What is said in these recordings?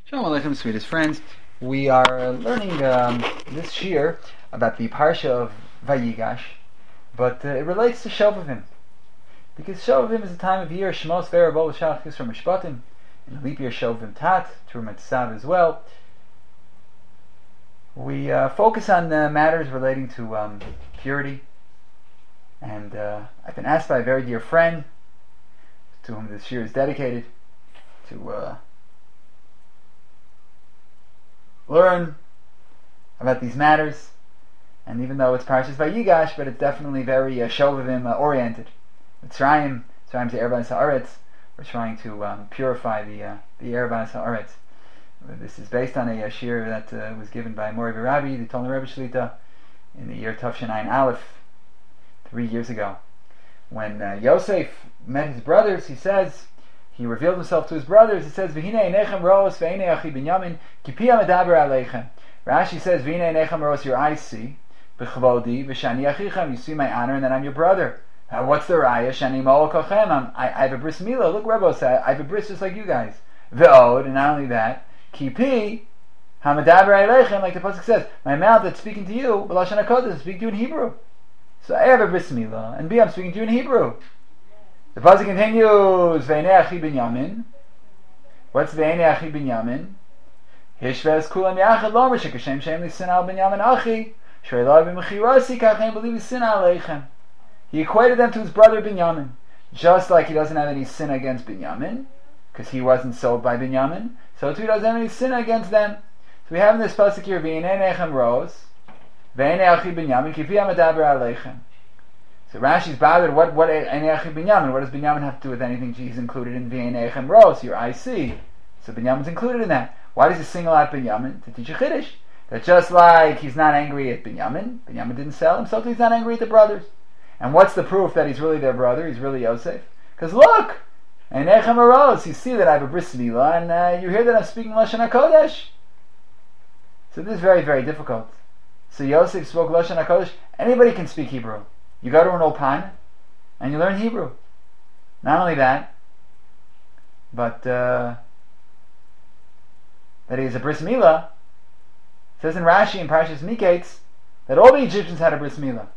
Shalom Aleichem, sweetest friends. We are learning this shir about the parsha of Vayigash, but it relates to Shovavim, because Shovavim is a time of year Shmos Verabol Shach Yisro Mishpatim, in the leap year Shovavim Tat, Trumat Tzav as well. We focus on matters relating to purity, and I've been asked by a very dear friend, to whom this shir is dedicated, to learn about these matters. And even though it's Parshas Vayigash, but it's definitely very Shovavim oriented. Mitzrayim's the Erev Haaretz. We're trying to purify the Erev Haaretz. This is based on a shir that was given by Mori V'Rabbi, the Talmud Rebbe Shlita, in the year Tavshin Aleph, 3 years ago. When Yosef met his brothers, he revealed himself to his brothers. It says, "V'hinei einechem ro'os ve'einei achi Binyamin, ki pi ha'medaber aleichem." Rashi says, "V'hinei einechem ro'os," your eyes see, "B'chvodi v'shani achichem," you see my honor, and then I'm your brother. What's the raya? Shani ma'ol kochem. I have a bris milah. Look, Rebbe said, I have a bris just like you guys. Ve'od, and not only that, ki pi ha'medaber aleichem, like the pasuk says, my mouth that's speaking to you, b'lashon hakodesh, speaking to you in Hebrew. So I have a bris milah, and B, I'm speaking to you in Hebrew. The pasuk continues, V'einei achi Binyamin. What's V'einei achi Binyamin? Hishves kulam yachad lomer shekashem shem lisin al Binyamin achi shreilai b'mechirasi kachem b'li sin aleichem. He equated them to his brother Binyamin, just like he doesn't have any sin against Binyamin, because he wasn't sold by Binyamin, so too he doesn't have any sin against them. So we have in this pasuk here, V'einei nechem roz, V'einei achi Binyamin, ki pi ha'medaber aleichem. So Rashi's bothered, what Einei achi Binyamin? What does Binyamin have to do with anything he's included in V'einei nechem roz, your I see? So Binyamin's included in that. Why does he single out Binyamin? To teach a chiddush. That just like he's not angry at Binyamin didn't sell him, so he's not angry at the brothers. And what's the proof that he's really their brother? He's really Yosef? Because look, Einei nechem roz, you see that I have a bris milah, and you hear that I'm speaking Lashon HaKodesh. So this is very, very difficult. So Yosef spoke Lashon HaKodesh. Anybody can speak Hebrew. You go to an Ulpan and you learn Hebrew. Not only that, but that he's a bris milah. It says in Rashi in Parshas Miketz that all the Egyptians had a bris milah.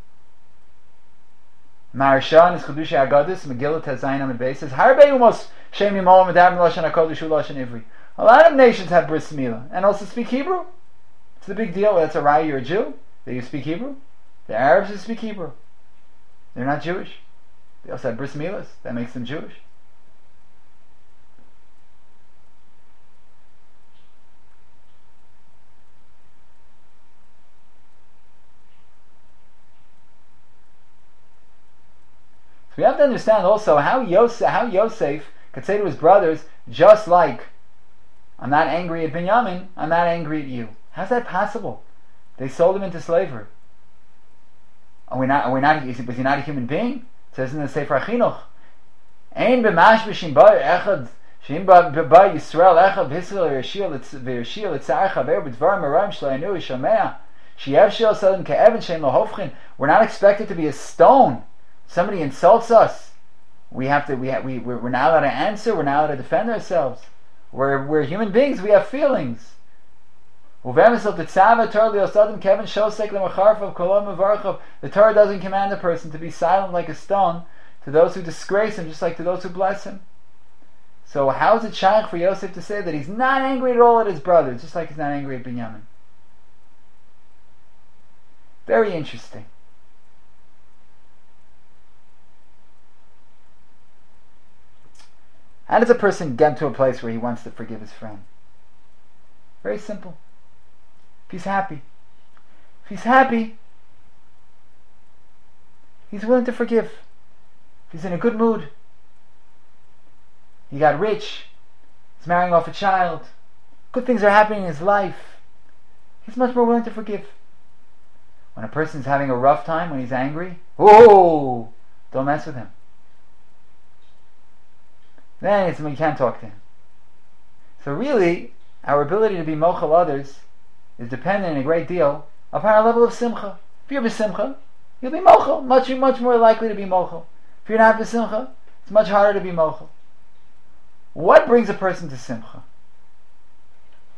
Maharsha in his Chedushay Agadis, Megillah Tezayin Amid Beis says, "Harbe umos shem yimol medavim lashon hakodesh u'lashon ivri." A lot of nations have bris milah and also speak Hebrew. It's a big deal. That's a raya. You're a Jew that you speak Hebrew. The Arabs who speak Hebrew, they're not Jewish. They also have bris milahs. That makes them Jewish. So we have to understand also how Yosef could say to his brothers, just like, I'm not angry at Binyamin, I'm not angry at you. How's that possible? They sold him into slavery. Was he not a human being? It says in the Sefer HaChinuch, Ein b'mashbishim ba echad, she'im ba Yisrael echad v'hisrael v'yashil l'tzar chaver b'dvar marayim sh'layinu yishamea, she'ev she'el sadim ke'evan she'im lohofchin. We're not expected to be a stone. Somebody insults us, we're not allowed to answer, we're not allowed to defend ourselves. We're human beings, we have feelings. The Torah doesn't command a person to be silent like a stone to those who disgrace him, just like to those who bless him. So how is it shaykh for Yosef to say that he's not angry at all at his brothers, just like he's not angry at Binyamin? Very interesting. How does a person get to a place where he wants to forgive his friend? Very simple. If he's happy, he's willing to forgive. If he's in a good mood, he got rich, he's marrying off a child, good things are happening in his life, he's much more willing to forgive. When a person's having a rough time, when he's angry, don't mess with him. Then you can't talk to him. So really, our ability to be mochel others is dependent a great deal upon our level of simcha. If you're b'simcha, you'll be mochel, much more likely to be mochel. If you're not b'simcha, it's much harder to be mochel. What brings a person to simcha?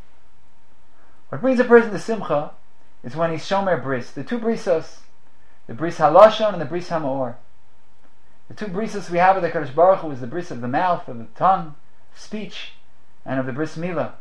What brings a person to simcha is when he's shomer bris. The two brisos, the bris halashon and the bris hamaor. The two brisos we have with the Kadosh Baruch Hu is the bris of the mouth, of the tongue, speech, and of the bris milah.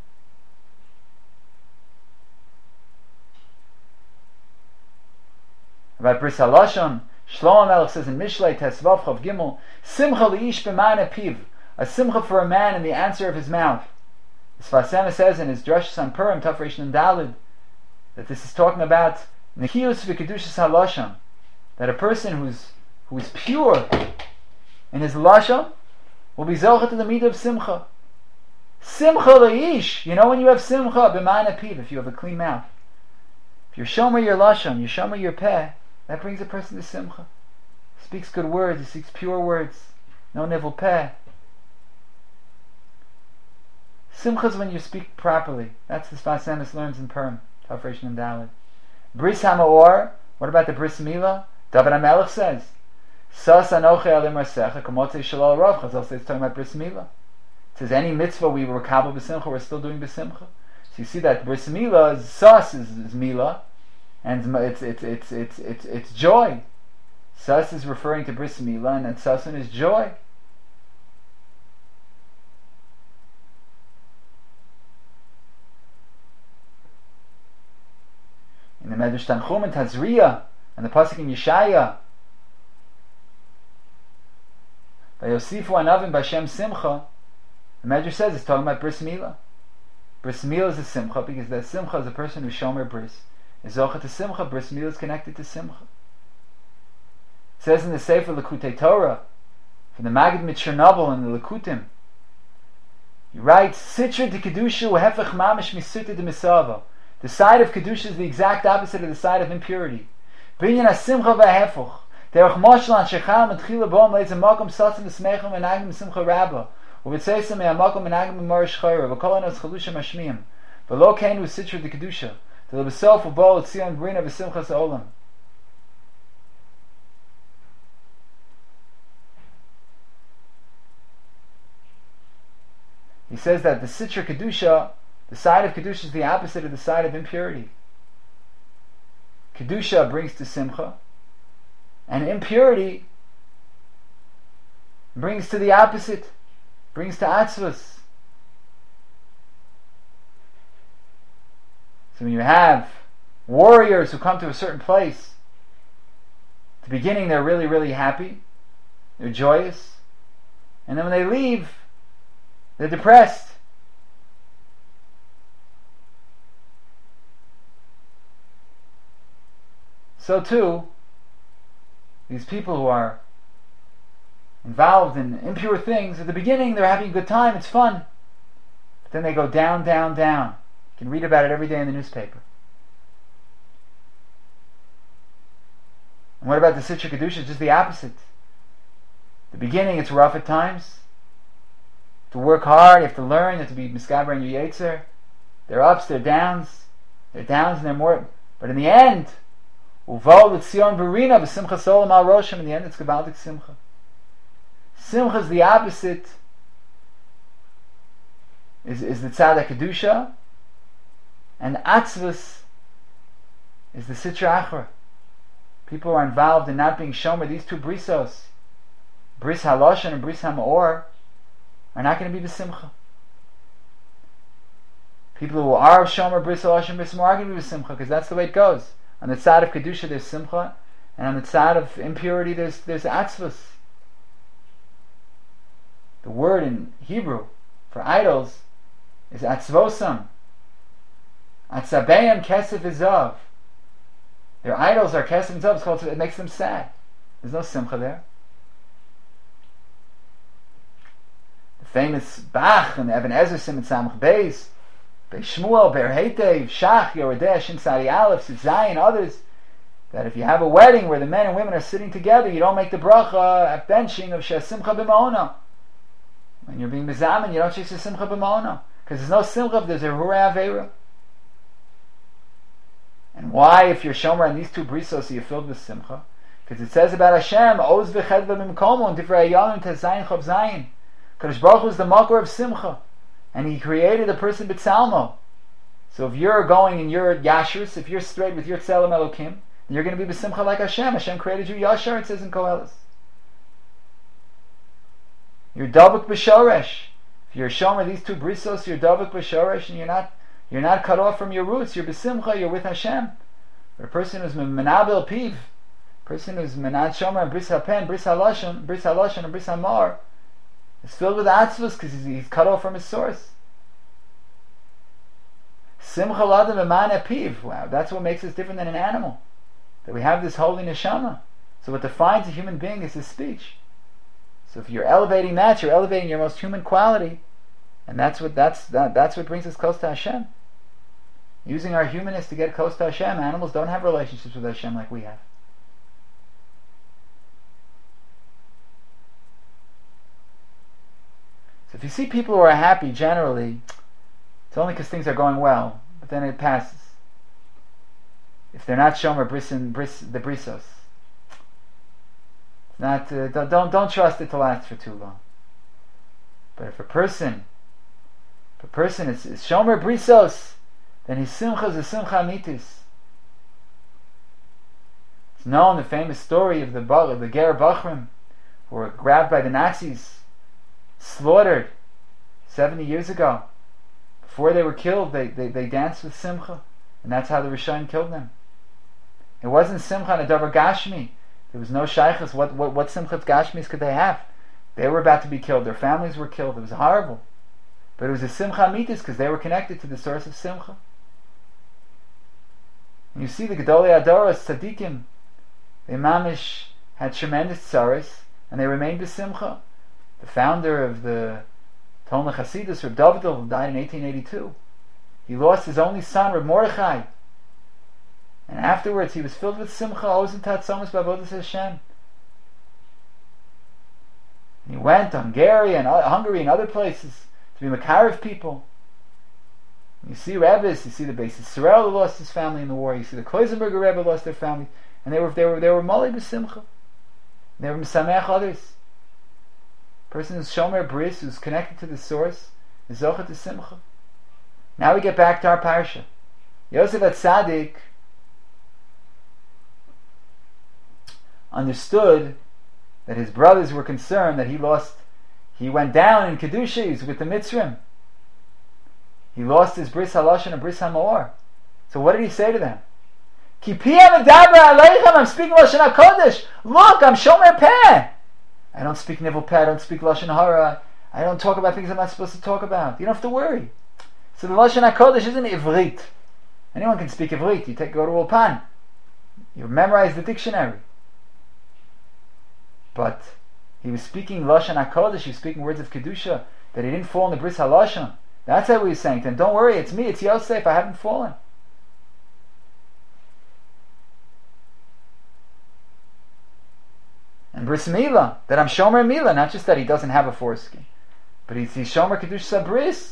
About bris halashon, Shlomo Melech says in Mishlei Tesvav Chav Gimel, simcha leish b'ma'ane piv, a simcha for a man in the answer of his mouth. The Sfas Emes says in his Drashos on Purim, Taf Reish Nun Daled, that this is talking about Nechius v'kedushas halashon, that a person who is pure in his lashon will be zocheh to the midah of simcha. Simcha leish, you know when you have simcha b'ma'ane piv, if you have a clean mouth, if you're shomer your lashon, you're shomer your peh, that brings a person to simcha. He speaks good words, he speaks pure words, no nivel peh. Simcha is when you speak properly. That's the Sfas Emes learns in Purim, Taf Reish Nun Daled. Bris hamaor, what about the bris milah? David HaMelech says, Sas anochi alim rasecha kamotzei shalal rav. Chazal says it's talking about bris milah. It says any mitzvah we were kabel b'simcha, we're still doing b'simcha. So you see that bris milah, sas is milah, and it's joy. Sas is referring to bris milah, and sasun is joy. In the Medrash Tanchum and Tazria, and the pasuk in Yeshaya, by Yosifu Anavim B'Shem Simcha, the Medrash says it's talking about bris milah. Bris milah is a simcha because the simcha is a person who shomer bris. Is zocheh to simcha. Bris milah is connected to simcha. It says in the Sefer Lekutei Torah, from the Magid Mitzernabel and the Lekutim, he writes, Sitra de kedusha uhefech mamish misuta de misava. The side of kedusha is the exact opposite of the side of impurity. Binyan hasimcha v'ahefuch. Derech moshel an shechal metchila bom leiz amakom satzim v'smechim v'nagim simcha rabba. U'v'tzeisem me'amakom v'nagim v'marish chayra. V'kol anos chalusha mashmiyim. V'lo keinu sitra de kedusha. Till b'sof u'bol tzion brina v'simcha sa'olam. He says that the sitra kedusha, the side of kedusha, is the opposite of the side of impurity. Kedusha brings to simcha, and impurity brings to the opposite, brings to atzvus. So when you have warriors who come to a certain place, at the beginning they're really, really happy, they're joyous, and then when they leave, they're depressed. So too, these people who are involved in impure things, at the beginning they're having a good time, it's fun. But then they go down, down, down. You can read about it every day in the newspaper. And what about the Sitra Kedusha? It's just the opposite. At the beginning it's rough at times. To work hard, you have to learn, you have to be miskaber in your yetzer. They're ups, they're downs. They're downs and they're more. But in the end, Uval l'tzion berina v'simcha solam al roshim. In the end, it's gebaldik simcha. Simcha is the opposite. Is the tzad kedusha, and atzvus is the sitra achra. People are involved in not being shomer. These two brisos, bris haloshen and bris hamaor, are not going to be b'simcha. People who are shomer bris haloshen bris hamaor are going to be b'simcha because that's the way it goes. On the side of kedusha there's simcha, and on the side of impurity there's atzvus. The word in Hebrew for idols is atzvosam. Atzabeim kesef izav. Their idols are kesef and zav. It makes them sad. There's no simcha there. The famous Bach and Eben Ezer Simon Samach Beis, Beis Shmuel, Ber Heitev, Shach, Yoredeh, Shin Sadi Aleph, Zayin, others, that if you have a wedding where the men and women are sitting together, you don't make the bracha at benching of Shesimcha b'ma'ona. When you're being mezamen, you don't say Simcha b'ma'ona, because there's no simcha if there's a hureh aveira. And why, if you're shomer on these two brisos, you're filled with simcha? Because it says about Hashem, Oz v'chedva b'mkomo, and Divrei Yanim Tezayin Chav Zayin. Kadosh Baruch Hu is the makor of simcha, and He created a person b'tzalmo. So if you're going and you're Yashrus, if you're straight with your Tzelem Elokim, you're going to be B'simcha like Hashem. Hashem created you Yashar, it says in Koheles. You're Davuk B'Shoresh. If you're Shomer, these two brisos, you're Davuk B'Shoresh, and you're not cut off from your roots. You're B'simcha, you're with Hashem. But a person who's Menabel Piv, a person who's Menad Shomer and Bris HaPen, Bris HaLashon, and Bris HaMar, is filled with Atzvus because he's cut off from his source. Simcha Ladam Eman Piv. Wow, that's what makes us different than an animal. That we have this holy neshama. So what defines a human being is his speech. So if you're elevating that, you're elevating your most human quality, and that's what brings us close to Hashem. Using our humanness to get close to Hashem. Animals don't have relationships with Hashem like we have. So if you see people who are happy, generally, it's only because things are going well, but then it passes. If they're not Shomer the Brisos, not don't trust it to last for too long. But if a person is Shomer Brisos, then his Simcha is a Simcha Amitis. It's known, the famous story of the Ger Bachrim, who were grabbed by the Nazis, slaughtered 70 years ago. Before they were killed, they danced with Simcha, and that's how the Rishon killed them. It wasn't Simcha and a Davar Gashmi. There was no Shaykhs. What Simchat Gashmis could they have? They were about to be killed. Their families were killed. It was horrible. But it was a Simcha Amitis because they were connected to the source of Simcha. And you see the Gedolei Adoros, Tzadikim, the Mamish had tremendous tzaros, and they remained b'simcha. The founder of the Talmud Chasidus, Reb Dovdel, died in 1882. He lost his only son, Reb Mordechai. And afterwards he was filled with simcha, ozen tatzomus b'avodas Hashem. And he went to Hungary and other places to be Makarev people. And you see Rebbes, you see the Beis Yisrael who lost his family in the war. You see the Kloisenberger Rebbe lost their family, and they were Molei b'simcha. They were Mesameach others. Person who's Shomer Bris, who's connected to the source, is Zochet to Simcha. Now we get back to our parsha. Yosef HaTzadik understood that his brothers were concerned that he went down in Kedushas with the Mitzrim. He lost his Bris HaLashon and Bris HaMaor. So what did he say to them? Ki piyam medaber aleichem, I'm speaking Lashon HaKodesh. Look, I'm Shomer Peh. I don't speak Nivel Peh, I don't speak Lashon Hara. I don't talk about things I'm not supposed to talk about. You don't have to worry. So the Lashon HaKodesh isn't Ivrit. Anyone can speak Ivrit. You go to Ulpan. You memorize the dictionary. But he was speaking Lashon HaKodesh, he was speaking words of Kedusha, that he didn't fall in the Bris HaLashon. That's how he was saying to him, don't worry, it's me, it's Yosef, I haven't fallen. And Bris Milah, that I'm Shomer Milah, not just that he doesn't have a foreskin, but he's Shomer Kedusha Bris.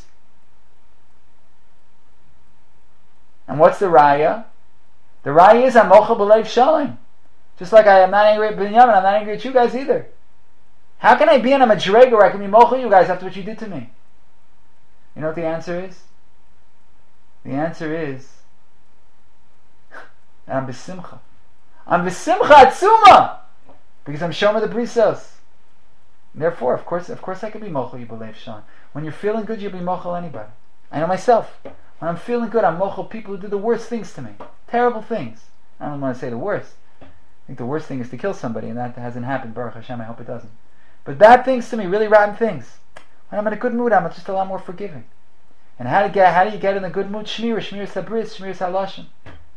And what's the Raya? The Raya is I'm Mochel B'Leiv Shalom. Just like I'm not angry at Binyamin, I'm not angry at you guys either. How can I be in a madrega where I can be mochel you guys after what you did to me? You know what the answer is? The answer is that I'm b'simcha. I'm b'simcha atzuma because I'm shomer the brisos. Therefore, of course, I could be mochel you b'leiv shalom. When you're feeling good, you'll be mochel anybody. I know myself. When I'm feeling good, I'm mochel people who do the worst things to me, terrible things. I don't want to say the worst. I think the worst thing is to kill somebody, and that hasn't happened. Baruch Hashem, I hope it doesn't. But bad things to me, really rotten things. When I'm in a good mood, I'm just a lot more forgiving. And how do you get in a good mood? Shmir sabris, shmir salashim.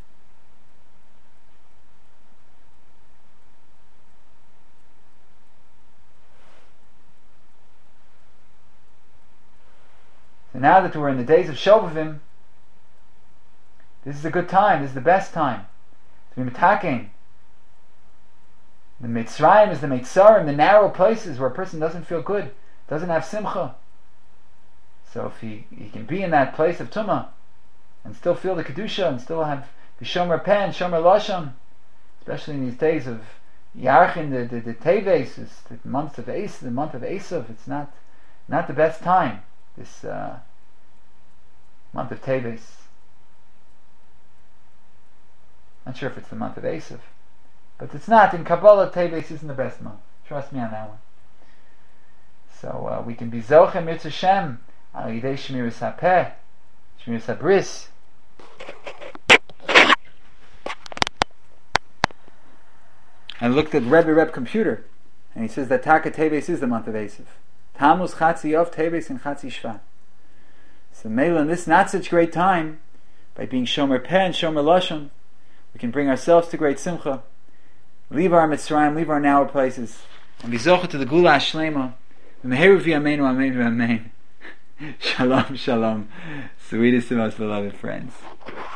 So now that we're in the days of Shovavim, this is a good time. This is the best time to be metaking. The Mitzrayim is the Mitzrayim, the narrow places where a person doesn't feel good, doesn't have simcha. So if he can be in that place of Tumah and still feel the Kedusha and still have the Shomer Peh and Shomer Lashon, especially in these days of Yarchin, the Teves, the month of Esav, it's not the best time, this month of Teves. Not sure if it's the month of Esav, but it's not. In Kabbalah, Teves isn't the best month. Trust me on that one. So we can be Zochem Mirz Hashem al Yidei Shmiras HaPeh, Shmiras HaBris. I looked at Reb computer, and he says that Taka Teves is the month of Esav. Tammuz Chatzi Yov Teves and Chatzi Shvat. So Mela, in this not such great time, by being Shomer Peh and Shomer Lashon, we can bring ourselves to great Simcha, leave our Mitzrayim, leave our now places, and be Zocha to the Gula Hashlema. Meheru v'yameinu, amen v'amen. Shalom, shalom. Sweetest and most beloved friends.